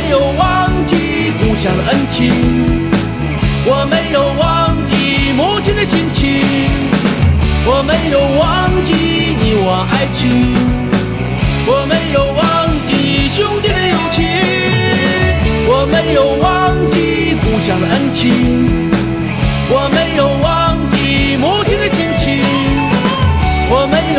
没有忘记故乡的恩情，我没有忘记母亲的亲情，我没有忘记你我爱情，我没有忘记兄弟的友情，我没有忘记故乡的恩情，我没有忘记母亲的亲情，我没有